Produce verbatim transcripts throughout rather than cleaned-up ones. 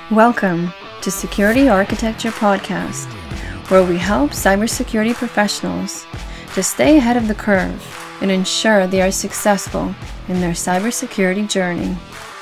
Welcome to Security Architecture Podcast, where we help cybersecurity professionals to stay ahead of the curve and ensure they are successful in their cybersecurity journey.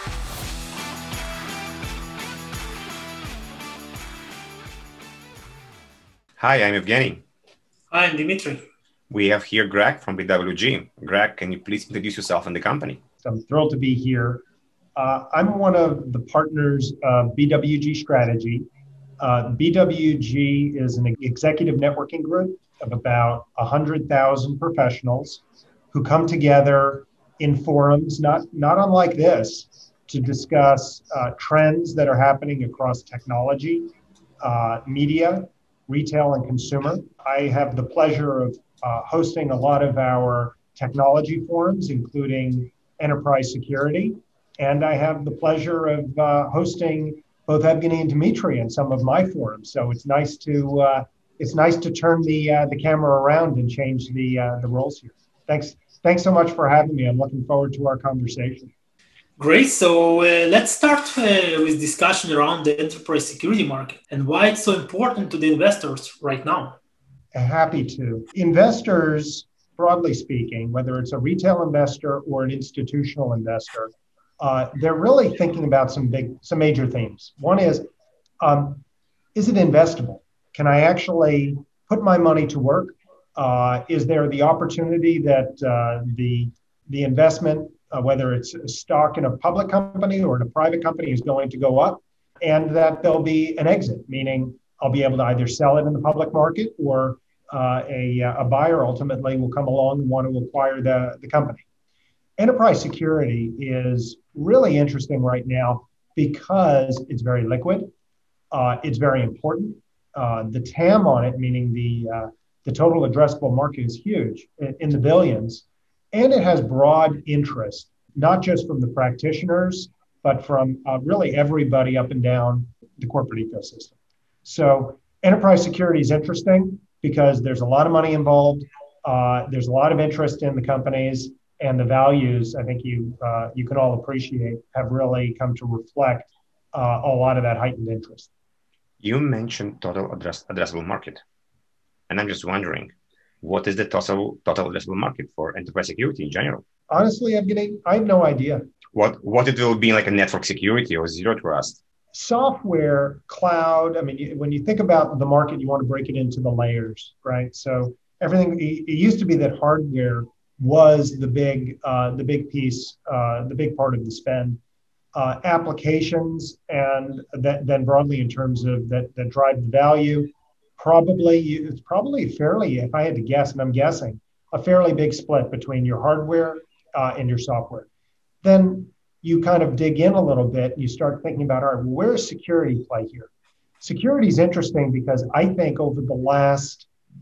Hi, I'm Evgeny. Hi, I'm Dimitri. We have here Greg from B W G. Greg, can you please introduce yourself and the company? I'm thrilled to be here. Uh, I'm one of the partners of B W G Strategy. Uh, B W G is an executive networking group of about one hundred thousand professionals who come together in forums, not, not unlike this, to discuss uh, trends that are happening across technology, uh, media, retail, and consumer. I have the pleasure of uh, hosting a lot of our technology forums, including enterprise security. And I have the pleasure of uh, hosting both Evgeny and Dimitri in some of my forums. So it's nice to uh, it's nice to turn the uh, the camera around and change the uh, the roles here. Thanks thanks so much for having me. I'm looking forward to our conversation. Great. So uh, let's start uh, with discussion around the enterprise security market and why it's so important to the investors right now. Happy to. Investors, broadly speaking, whether it's a retail investor or an institutional investor, Uh, they're really thinking about some big, some major themes. One is, um, is it investable? Can I actually put my money to work? Uh, is there the opportunity that uh, the the investment, uh, whether it's a stock in a public company or in a private company, is going to go up, and that there'll be an exit, meaning I'll be able to either sell it in the public market or uh, a, a buyer ultimately will come along and want to acquire the, the company. Enterprise security is really interesting right now because it's very liquid. Uh, it's very important. Uh, the T A M on it, meaning the uh, the total addressable market, is huge, in, in the billions, and it has broad interest, not just from the practitioners, but from uh, really everybody up and down the corporate ecosystem. So enterprise security is interesting because there's a lot of money involved. Uh, there's a lot of interest in the companies. And the values, I think you uh, you can all appreciate, have really come to reflect uh, a lot of that heightened interest. You mentioned total address, addressable market. And I'm just wondering, what is the total, total addressable market for enterprise security in general? Honestly, I'm getting, I have no idea. What, what it will be like a network security or zero trust? Software, cloud, I mean, you, when you think about the market, you want to break it into the layers, right? So everything, it, it used to be that hardware was the big, uh, the big piece, uh, the big part of the spend. Uh, applications and that, then broadly in terms of that, that drive the value, probably it's probably fairly, if I had to guess, and I'm guessing, a fairly big split between your hardware uh, and your software. Then you kind of dig in a little bit and you start thinking about, all right, well, where's security play here? Security is interesting because I think over the last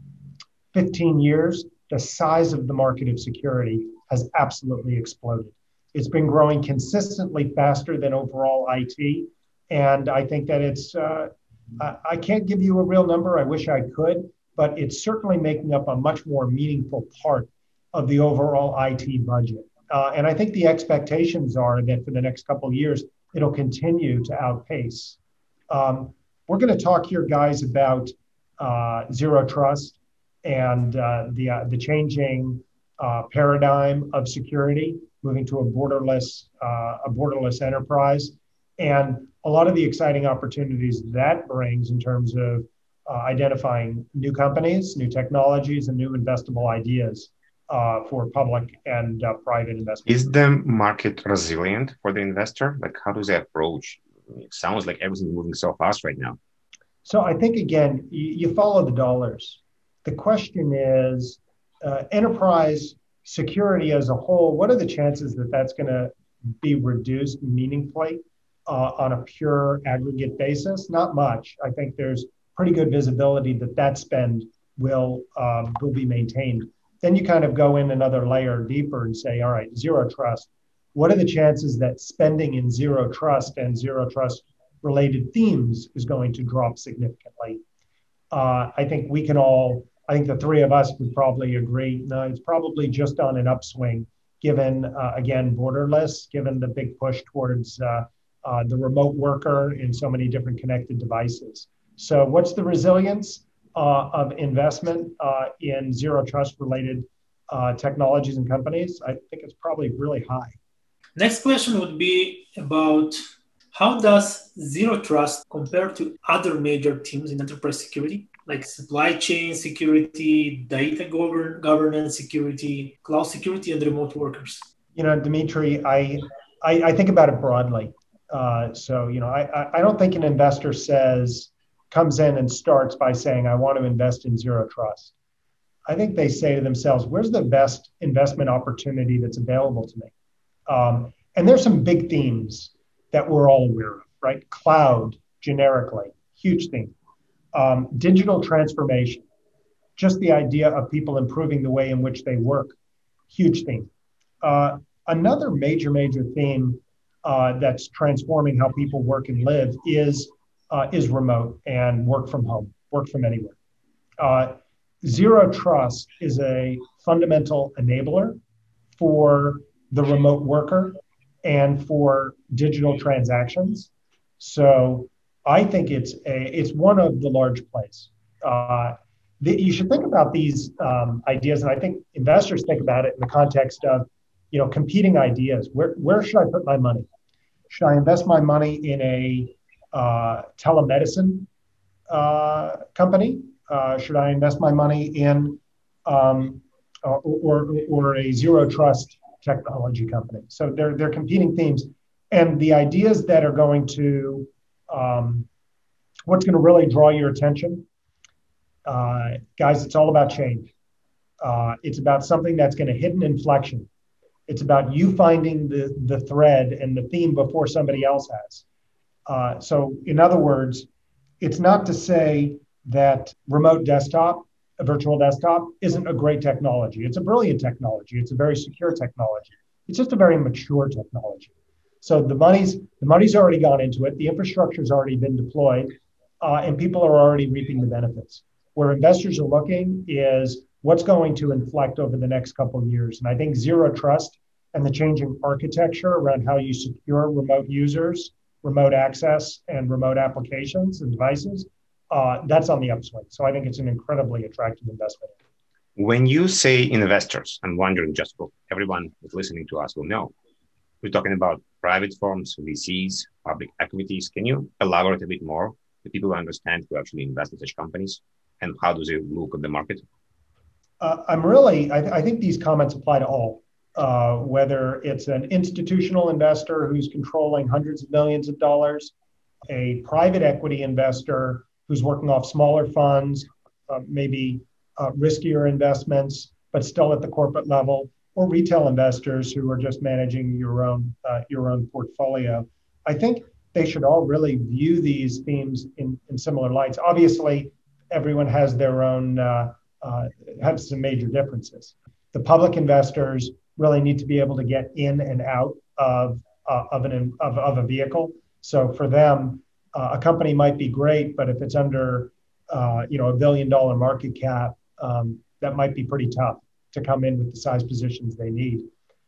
fifteen years, the size of the market of security has absolutely exploded. It's been growing consistently faster than overall I T. And I think that it's, uh, I can't give you a real number. I wish I could, but it's certainly making up a much more meaningful part of the overall I T budget. Uh, and I think the expectations are that for the next couple of years, it'll continue to outpace. Um, we're going to talk here, guys, about uh, zero trust and uh, the uh, the changing uh, paradigm of security, moving to a borderless uh, a borderless enterprise, and a lot of the exciting opportunities that brings in terms of uh, identifying new companies, new technologies, and new investable ideas uh, for public and uh, private investment. Is the market resilient for the investor? Like, how does they approach? It sounds like everything's moving so fast right now. So I think, again, you, you follow the dollars. The question is, uh, enterprise security as a whole, what are the chances that that's going to be reduced meaningfully uh, on a pure aggregate basis? Not much. I think there's pretty good visibility that that spend will, um, will be maintained. Then you kind of go in another layer deeper and say, all right, zero trust. What are the chances that spending in zero trust and zero trust related themes is going to drop significantly? Uh, I think we can all I think the three of us would probably agree. No, it's probably just on an upswing, given, uh, again, borderless, given the big push towards uh, uh, the remote worker in so many different connected devices. So what's the resilience uh, of investment uh, in zero trust related uh, technologies and companies? I think it's probably really high. Next question would be about how does zero trust compare to other major teams in enterprise security, like supply chain security, data govern- governance security, cloud security, and remote workers? You know, Dimitri, I I, I think about it broadly. Uh, so, you know, I, I don't think an investor says, comes in and starts by saying, I want to invest in zero trust. I think they say to themselves, where's the best investment opportunity that's available to me? Um, and there's some big themes that we're all aware of, right? Cloud, generically, huge theme. Um, digital transformation, just the idea of people improving the way in which they work, huge theme. Uh, another major, major theme uh, that's transforming how people work and live is, uh, is remote and work from home, work from anywhere. Uh, zero trust is a fundamental enabler for the remote worker and for digital transactions. So I think it's a, it's one of the large plays. Uh, the, you should think about these um, ideas, and I think investors think about it in the context of, you know, competing ideas. Where where should I put my money? Should I invest my money in a uh, telemedicine uh, company? Uh, should I invest my money in um, or, or or a zero trust technology company? So they're they're competing themes, and the ideas that are going to um, what's going to really draw your attention, uh, guys. It's all about change. Uh, it's about something that's going to hit an inflection. It's about you finding the the thread and the theme before somebody else has. Uh, so, in other words, it's not to say that remote desktop, a virtual desktop, isn't a great technology. It's a brilliant technology. It's a very secure technology. It's just a very mature technology. So the money's the money's already gone into it. The infrastructure's already been deployed, uh, and people are already reaping the benefits. Where investors are looking is what's going to inflect over the next couple of years. And I think zero trust and the changing architecture around how you secure remote users, remote access, and remote applications and devices, uh, that's on the upswing. So I think it's an incredibly attractive investment. When you say investors, I'm wondering, just for everyone who's listening to us will know, we're talking about private firms, V Cs, public equities. Can you elaborate a bit more for people who understand who actually invest in such companies and how do they look at the market? Uh, I'm really, I, th- I think these comments apply to all, uh, whether it's an institutional investor who's controlling hundreds of millions of dollars, a private equity investor who's working off smaller funds, uh, maybe uh, riskier investments, but still at the corporate level, or retail investors who are just managing your own uh, your own portfolio. I think they should all really view these themes in, in similar lights. Obviously, everyone has their own uh, uh, have some major differences. The public investors really need to be able to get in and out of uh, of an of, of a vehicle. So for them, uh, a company might be great, but if it's under uh, you know a billion dollar market cap, um, that might be pretty tough to come in with the size positions they need.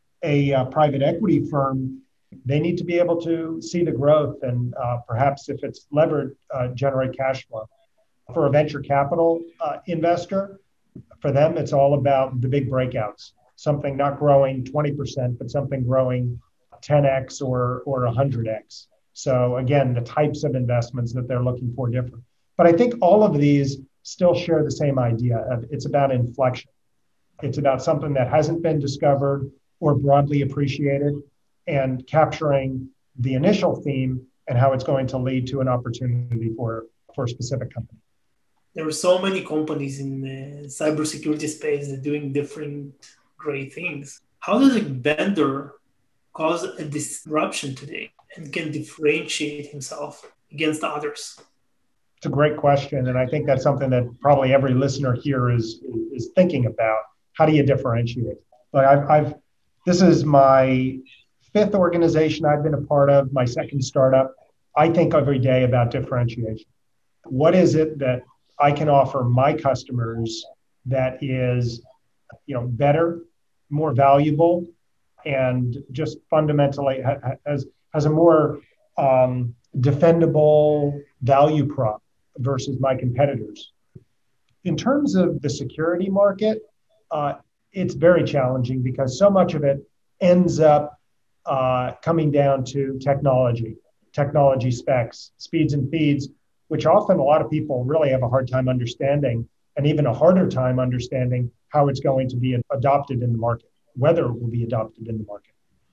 A uh, private equity firm, they need to be able to see the growth and uh, perhaps if it's levered, uh, generate cash flow. For a venture capital uh, investor, for them, it's all about the big breakouts, something not growing twenty percent, but something growing ten x or, or one hundred x. So again, the types of investments that they're looking for differ. But I think all of these still share the same idea of it's about inflection. It's about something that hasn't been discovered or broadly appreciated and capturing the initial theme and how it's going to lead to an opportunity for, for a specific company. There are so many companies in the cybersecurity space that are doing different great things. How does a vendor cause a disruption today and can differentiate himself against others? It's a great question. And I think that's something that probably every listener here is, is thinking about. How do you differentiate? But I've, I've, this is my fifth organization I've been a part of, my second startup. I think every day about differentiation. What is it that I can offer my customers that is, you know, better, more valuable, and just fundamentally has has a more um, defendable value prop versus my competitors. In terms of the security market, uh, it's very challenging because so much of it ends up uh, coming down to technology, technology specs, speeds and feeds, which often a lot of people really have a hard time understanding, and even a harder time understanding how it's going to be adopted in the market, whether it will be adopted in the market.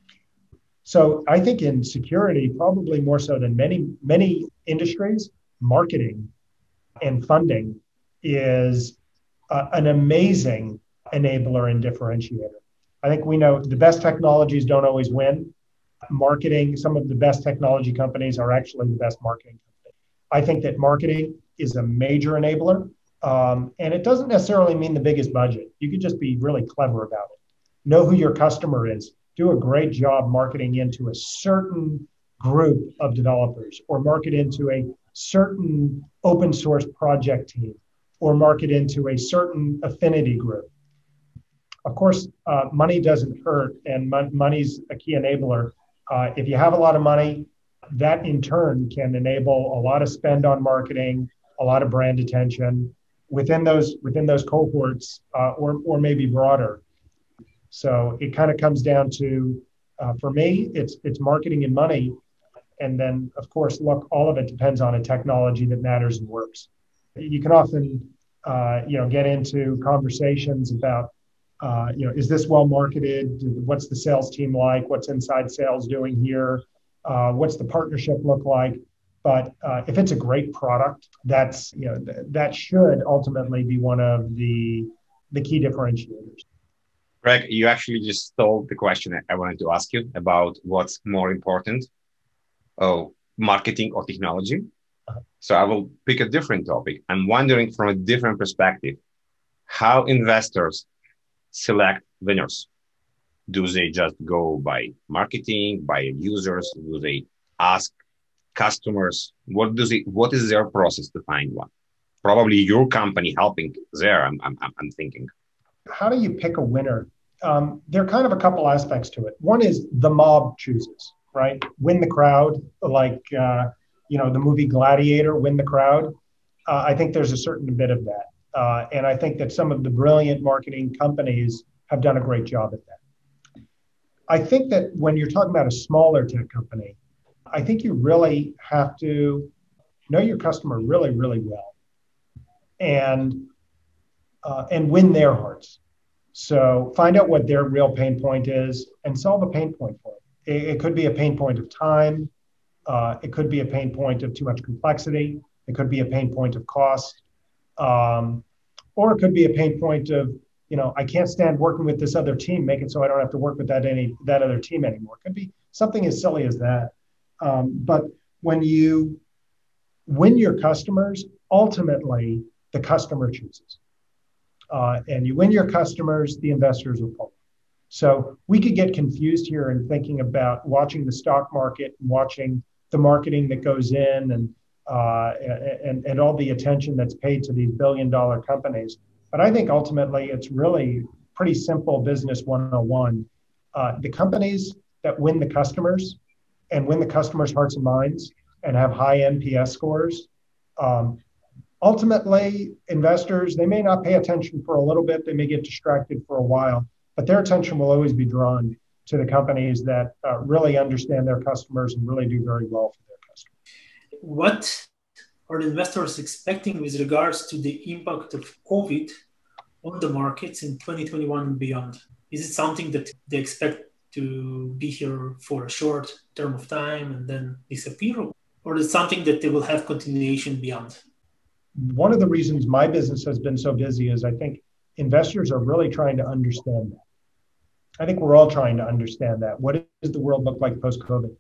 So I think in security, probably more so than many, many industries, marketing and funding is uh, an amazing enabler and differentiator. I think we know the best technologies don't always win. Marketing, some of the best technology companies are actually the best marketing companies. I think that marketing is a major enabler. Um, and it doesn't necessarily mean the biggest budget. You could just be really clever about it. Know who your customer is. Do a great job marketing into a certain group of developers, or market into a certain open source project team, or market into a certain affinity group. Of course, uh, money doesn't hurt, and mon- money's a key enabler. Uh, if you have a lot of money, that in turn can enable a lot of spend on marketing, a lot of brand attention within those within those cohorts, uh, or or maybe broader. So it kind of comes down to, uh, for me, it's it's marketing and money, and then of course, look, all of it depends on a technology that matters and works. You can often, uh, you know, get into conversations about, uh, you know, is this well marketed? What's the sales team like? What's inside sales doing here? Uh, what's the partnership look like? But uh, if it's a great product, that's, you know, th- that should ultimately be one of the the key differentiators. Greg, you actually just stole the question I wanted to ask you about what's more important, oh, marketing or technology. Uh-huh. So I will pick a different topic. I'm wondering from a different perspective, how investors select winners. Do they just go by marketing, by users? Do they ask customers? What does it? What is their process to find one? Probably your company helping there. I'm I'm I'm thinking. How do you pick a winner? Um, there are kind of a couple aspects to it. One is the mob chooses, right? Win the crowd, like uh, you know the movie Gladiator, win the crowd. Uh, I think there's a certain bit of that, uh, and I think that some of the brilliant marketing companies have done a great job at that. I think that when you're talking about a smaller tech company, I think you really have to know your customer really, really well, and uh, and win their hearts. So find out what their real pain point is and solve a pain point for it. It, it could be a pain point of time. Uh, it could be a pain point of too much complexity. It could be a pain point of cost. Um, or it could be a pain point of, you know, I can't stand working with this other team. Make it so I don't have to work with that any that other team anymore. It could be something as silly as that. Um, but when you win your customers, ultimately the customer chooses. Uh, and you win your customers, the investors will follow. So we could get confused here in thinking about watching the stock market, and watching the marketing that goes in, and, uh, and and all the attention that's paid to these billion dollar companies. But I think ultimately it's really pretty simple business one oh one. Uh, the companies that win the customers and win the customers' hearts and minds and have high N P S scores, um, ultimately, investors, they may not pay attention for a little bit. They may get distracted for a while, but their attention will always be drawn to the companies that uh, really understand their customers and really do very well for their customers. What are the investors expecting with regards to the impact of COVID on the markets in twenty twenty-one and beyond? Is it something that they expect to be here for a short term of time and then disappear? Or is it something that they will have continuation beyond? One of the reasons my business has been so busy is I think investors are really trying to understand that. I think we're all trying to understand that. What does the world look like post-COVID?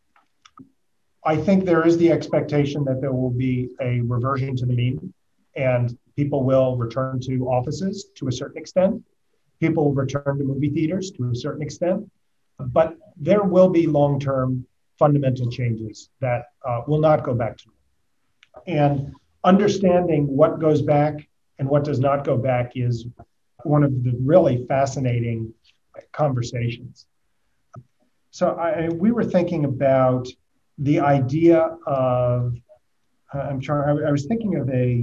I think there is the expectation that there will be a reversion to the mean, and people will return to offices to a certain extent. People will return to movie theaters to a certain extent. But there will be long-term fundamental changes that uh, will not go back to normal. And understanding what goes back and what does not go back is one of the really fascinating conversations. So I, we were thinking about the idea of, I'm trying, I was thinking of a,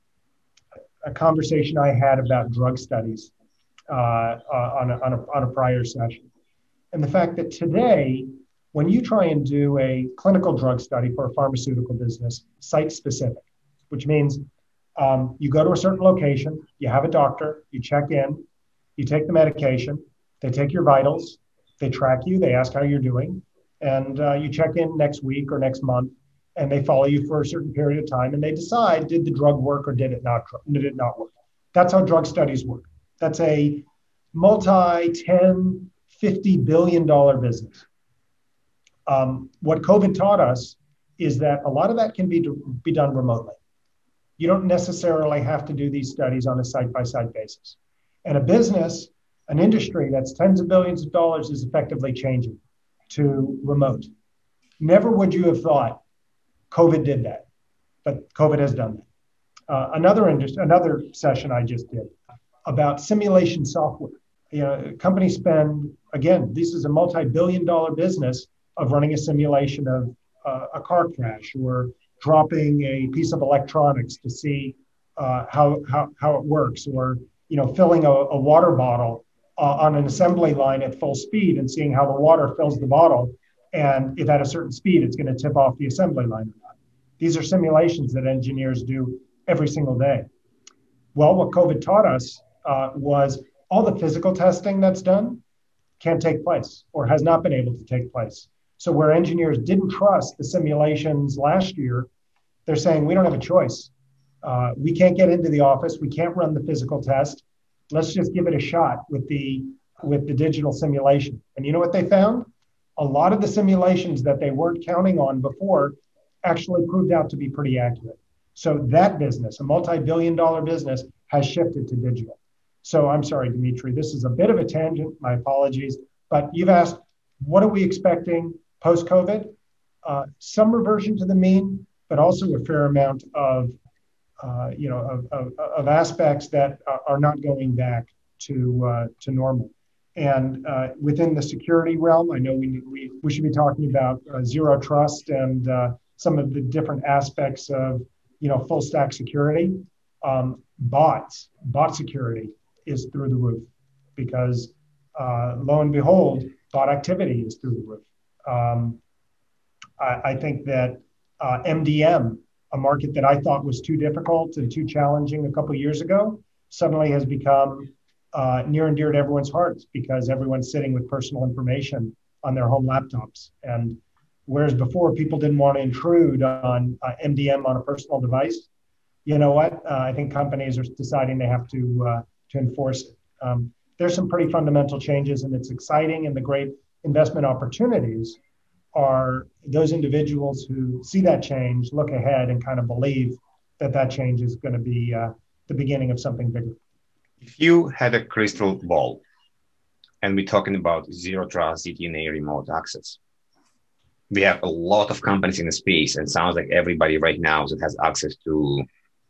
a conversation I had about drug studies uh, uh, on, a, on, a, on a prior session. And the fact that today, when you try and do a clinical drug study for a pharmaceutical business, site specific, which means um, you go to a certain location, you have a doctor, you check in, you take the medication, they take your vitals, they track you, they ask how you're doing, and uh, you check in next week or next month, and they follow you for a certain period of time, and they decide, did the drug work or did it not, did it not work? That's how drug studies work. That's a multi ten, fifty billion dollar business. Um, what COVID taught us is that a lot of that can be, be done remotely. You don't necessarily have to do these studies on a site-by-site basis. And a business, an industry that's tens of billions of dollars is effectively changing to remote. Never would you have thought COVID did that, but COVID has done that. Uh, another industry, another session I just did about simulation software. You know, companies spend, again, this is a multi-billion dollar business of running a simulation of uh, a car crash or dropping a piece of electronics to see uh, how, how, how it works, or, you know, filling a, a water bottle uh, on an assembly line at full speed and seeing how the water fills the bottle. And if at a certain speed, it's going to tip off the assembly line or not. These are simulations that engineers do every single day. Well, what COVID taught us uh, was all the physical testing that's done can't take place or has not been able to take place. So where engineers didn't trust the simulations last year, they're saying, we don't have a choice. Uh, we can't get into the office. We can't run the physical test. Let's just give it a shot with the, with the digital simulation. And you know what they found? A lot of the simulations that they weren't counting on before actually proved out to be pretty accurate. So that business, a multi-billion dollar business, has shifted to digital. So I'm sorry, Dimitri, this is a bit of a tangent. My apologies. But you've asked, what are we expecting post-COVID? Uh, some reversion to the mean, but also a fair amount of, uh, you know, of, of, of aspects that are not going back to uh, to normal. And uh, within the security realm, I know we we, we should be talking about uh, zero trust and uh, some of the different aspects of, you know, full stack security. Um, bots, bot security is through the roof because uh, lo and behold, bot activity is through the roof. Um, I, I think that uh, M D M, a market that I thought was too difficult and too challenging a couple of years ago, suddenly has become uh, near and dear to everyone's hearts because everyone's sitting with personal information on their home laptops. And whereas before people didn't want to intrude on uh, M D M on a personal device, you know what? Uh, I think companies are deciding they have to uh, to enforce it. Um, there's some pretty fundamental changes, and it's exciting. And the great investment opportunities are those individuals who see that change, look ahead, and kind of believe that that change is going to be uh, the beginning of something bigger. If you had a crystal ball, and we're talking about zero trust, Z T N A, remote access, we have a lot of companies in the space, and it sounds like everybody right now that has access to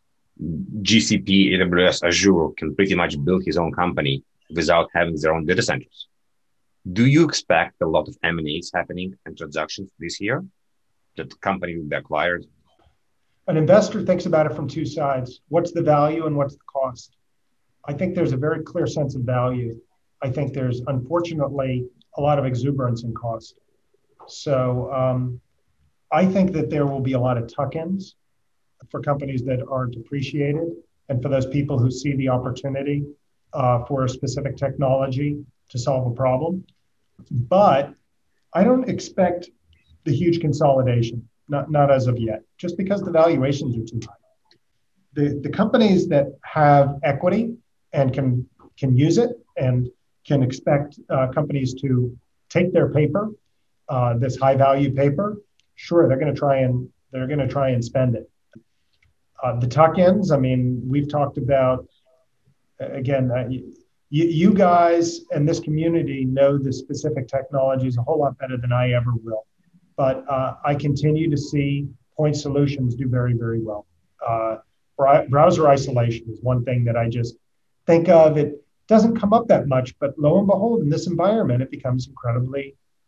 G C P, A W S, Azure can pretty much build his own company without having their own data centers. Do you expect a lot of M and A's happening and transactions this year that the company will be acquired? An investor thinks about it from two sides. What's the value and what's the cost? I think there's a very clear sense of value. I think there's, unfortunately, a lot of exuberance in cost. So um, I think that there will be a lot of tuck-ins for companies that aren't appreciated and for those people who see the opportunity uh, for a specific technology to solve a problem. But I don't expect the huge consolidation, not, not as of yet, just because the valuations are too high. The, the companies that have equity and can, can use it and can expect uh, companies to take their paper, uh, this high value paper, sure, they're going to try and they're going to try and spend it. Uh, the tuck-ins, I mean, we've talked about, again, uh, you, you guys and this community know the specific technologies a whole lot better than I ever will. But uh, I continue to see point solutions do very, very well. Uh, browser isolation is one thing that I just think of. It doesn't come up that much, but lo and behold, in this environment, it becomes incredibly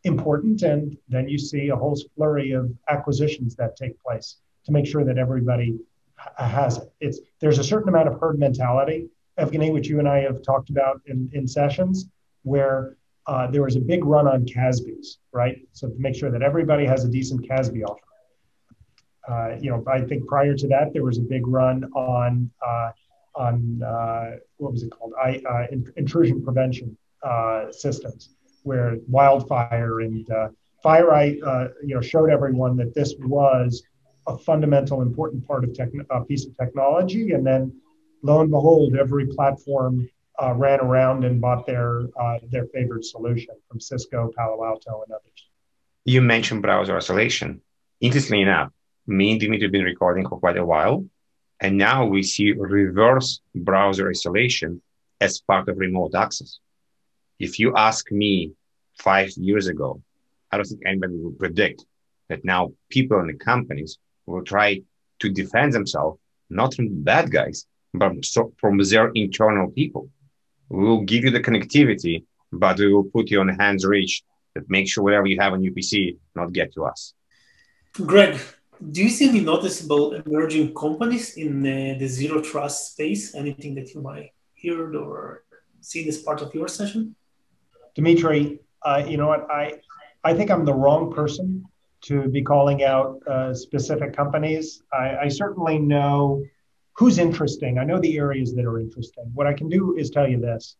important. And then you see a whole flurry of acquisitions that take place to make sure that everybody has it. It's there's a certain amount of herd mentality, Evgeny, which you and I have talked about in, in sessions, where uh, there was a big run on C A S Bs, right? So to make sure that everybody has a decent C A S B offer. Uh, you know, I think prior to that, there was a big run on uh, on uh, what was it called? I, uh, intrusion prevention uh, systems, where wildfire and uh, FireEye, uh, you know, showed everyone that this was a fundamental, important part of tech, a piece of technology. And then, lo and behold, every platform uh, ran around and bought their uh, their favorite solution from Cisco, Palo Alto, and others. You mentioned browser isolation. Interestingly enough, me and Dimitri have been recording for quite a while, and now we see reverse browser isolation as part of remote access. If you ask me five years ago, I don't think anybody would predict that now people in the companies will try to defend themselves, not from the bad guys, but from their internal people. We will give you the connectivity, but we will put you on the hands reach that make sure whatever you have on your P C not get to us. Greg, do you see any noticeable emerging companies in uh, the zero trust space? Anything that you might hear or see as part of your session? Dimitri, uh, you know what? I I think I'm the wrong person to be calling out uh, specific companies. I, I certainly know who's interesting. I know the areas that are interesting. What I can do is tell you this.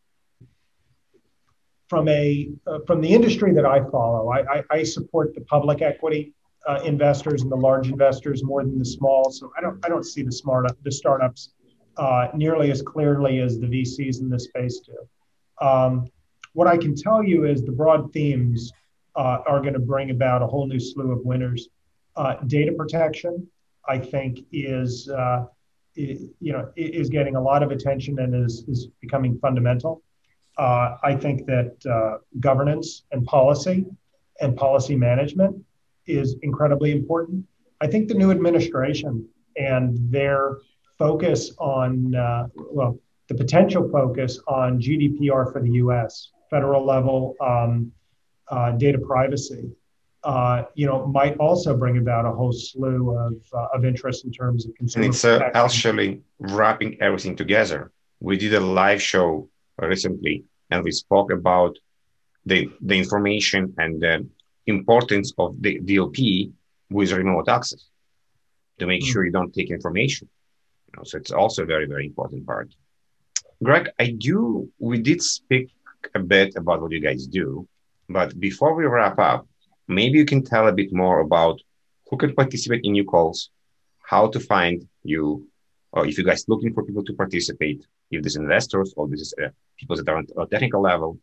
From a uh, from the industry that I follow, I, I, I support the public equity uh, investors and the large investors more than the small. So I don't I don't see the smart the startups uh, nearly as clearly as the V Cs in this space do. Um, what I can tell you is the broad themes uh, are going to bring about a whole new slew of winners. Uh, data protection, I think, is uh, is, you know is getting a lot of attention and is is becoming fundamental. Uh, I think that uh, governance and policy and policy management is incredibly important. I think the new administration and their focus on, uh, well, the potential focus on G D P R for the U S, federal level um, uh, data privacy, uh, you know, might also bring about a whole slew of, uh, of interest in terms of consumer And it's uh, actually wrapping everything together. We did a live show recently, and we spoke about the the information and the importance of the D L P with remote access to make mm. sure you don't take information. You know, so it's also a very, very important part. Greg, I do, we did speak a bit about what you guys do, but before we wrap up, maybe you can tell a bit more about who can participate in your calls, how to find you, or if you guys looking for people to participate, if there's investors or this is uh, people that are on a technical level.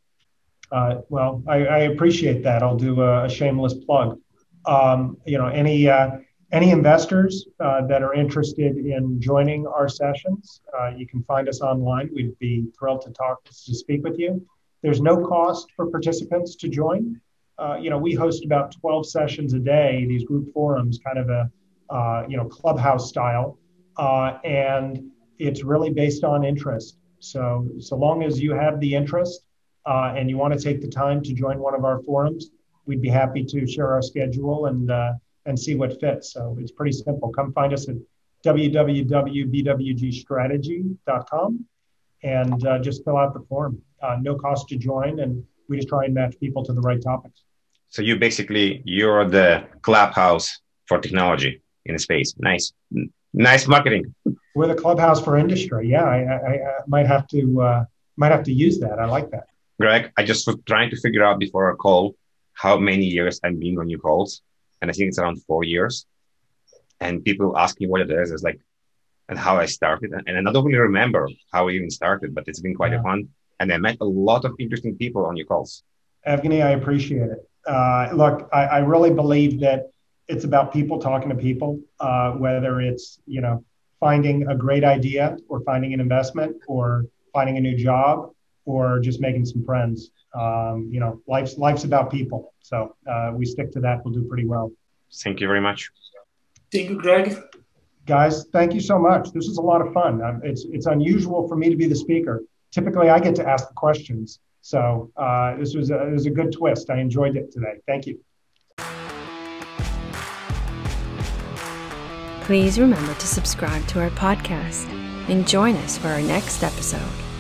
Uh, well, I, I appreciate that. I'll do a, a shameless plug. Um, you know, any uh, any investors uh, that are interested in joining our sessions, uh, you can find us online. We'd be thrilled to talk to speak with you. There's no cost for participants to join. Uh, you know, we host about twelve sessions a day. These group forums, kind of a uh, you know clubhouse style. Uh, and it's really based on interest. So, so long as you have the interest uh, and you want to take the time to join one of our forums, we'd be happy to share our schedule and uh, and see what fits. So it's pretty simple. Come find us at w w w dot b w g strategy dot com and uh, just fill out the form. Uh, no cost to join, and we just try and match people to the right topics. So you basically, you're the clubhouse for technology in the space. Nice. Nice marketing. We're the clubhouse for industry. Yeah, I, I, I might have to uh, might have to use that. I like that. Greg, I just was trying to figure out before our call how many years I'm being on your calls, and I think it's around four years. And people ask me what it is. It's like, and how I started, and I don't really remember how I even started, but it's been quite yeah. a fun. And I met a lot of interesting people on your calls. Evgeny, I appreciate it. Uh, look, I, I really believe that it's about people talking to people, uh, whether it's, you know, finding a great idea or finding an investment or finding a new job or just making some friends. Um, you know, life's life's about people. So uh, we stick to that. We'll do pretty well. Thank you very much. Thank you, Greg. Guys, thank you so much. This is a lot of fun. Um, it's it's unusual for me to be the speaker. Typically, I get to ask the questions. So uh, this was a, it was a good twist. I enjoyed it today. Thank you. Please remember to subscribe to our podcast and join us for our next episode.